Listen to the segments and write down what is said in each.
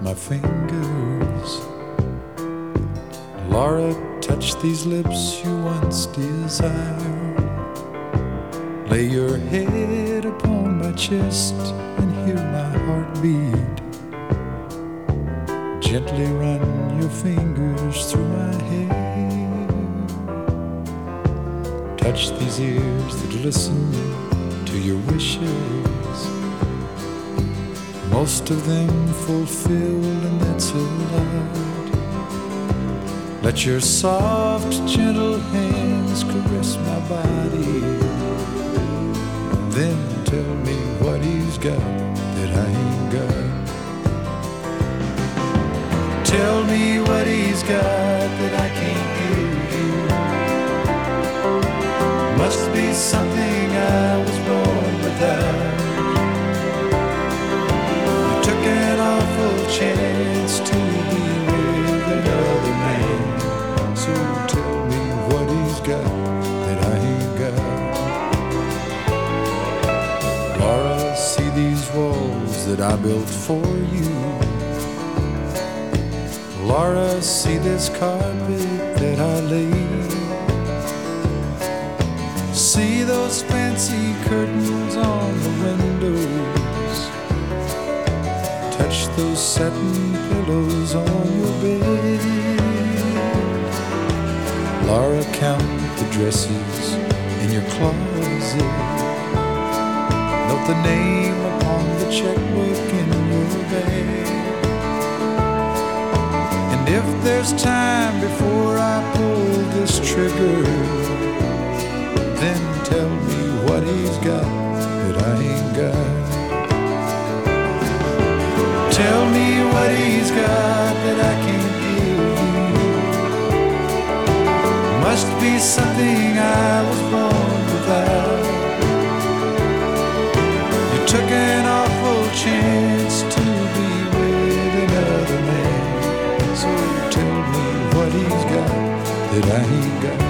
my fingers. Laura, touch these lips you once desired. Lay your head upon my chest and hear my heart beat. Gently run your fingers through my hair. Touch these ears that listen to your wishes. Most of them fulfilled, and that's a lot. Let your soft, gentle hands caress my body. Then tell me what he's got that I ain't got. Tell me what he's got that I can't give you. Must be something I was born without. You took an awful chance to be with another man. So tell me what he's got that I ain't got. Laura, see these walls that I built for you. Laura, see this carpet that I laid. See those fancy curtains on the windows. Touch those satin pillows on your bed. Laura, count the dresses in your closet. Note the name upon the checkbook in your bag. If there's time before I pull this trigger, then tell me what he's got that I ain't got. Tell me what he's got that I can't give you. Must be something I was born without. You took an awful chance to be with another man. So tell me what he's got that I ain't got.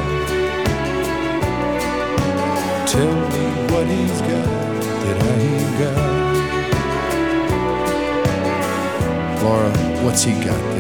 Tell me what he's got that I ain't got. Laura, what's he got